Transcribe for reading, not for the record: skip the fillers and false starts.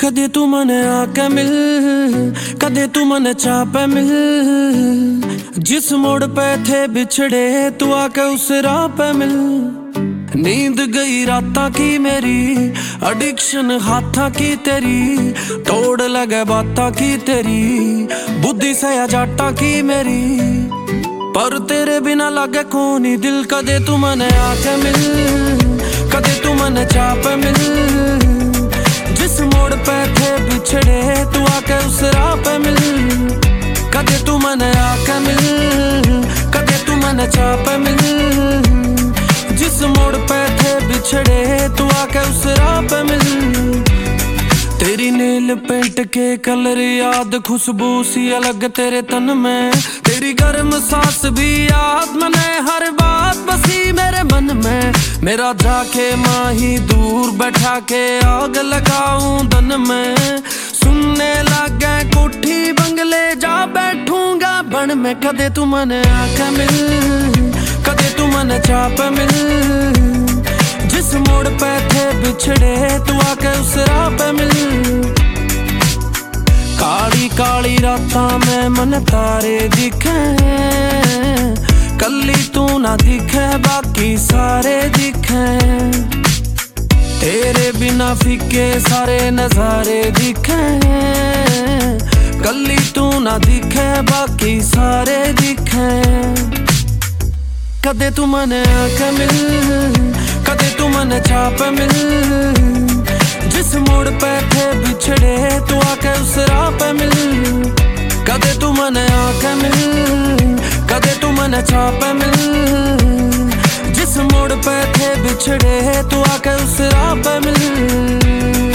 कदे तू मने आके मिल, कदे तू मने चाह पे मिल। जिस मोड़ पे थे बिछड़े तू आके उस राह पे मिल। नींद गई राता की मेरी, एडिक्शन हाथा की तेरी, तोड़ लगे बाता की तेरी, बुद्धि से जाटा की मेरी। पर तेरे बिना लगे कोनी दिल, कदे तू मने आके मिल, कदे तू मने चाह पे मिल। जिस मोड़ पे थे बिछड़े तू आके उस राह पे मिल। कदे तू मने आके मिल, कदे तू मने चाह पे मिल। जिस मोड़ पे थे बिछड़े तू आके उस राह पे मिल। तेरी नील पेंट के कलर याद, खुशबू सी अलग तेरे तन में। तेरी गर्म सांस भी याद मने, हर बात बसी मेरे मन में। मेरा जाके माही दूर बैठा के आग लगाऊं दन में। सुनने लगे कोठी बंगले जा बैठूंगा बन में। कदे तू मने आके मिल, कदे तू मने चाह पे मिल। जिस मोड़ पे थे बिछड़े तू आके उस राह पे मिल। काली काली रातां में मन तारे दिखे, कल्ली तू ना दिखे बाकी सारे दिखे। तेरे बिना फीके सारे नजारे दिखे, कल्ली तू ना दिखे बाकी सारे दिखे। कदे तू मने आके मिल, कदे तू मने चाह पे मिल। जिस मोड़ पे थे बिछड़े तू आके उस राह पे मिल। कदे तू मने आके मिल, कदे तू मने चाह पे मिल। जिस मोड़ पे थे बिछड़े तू आके उस राह पे मिल।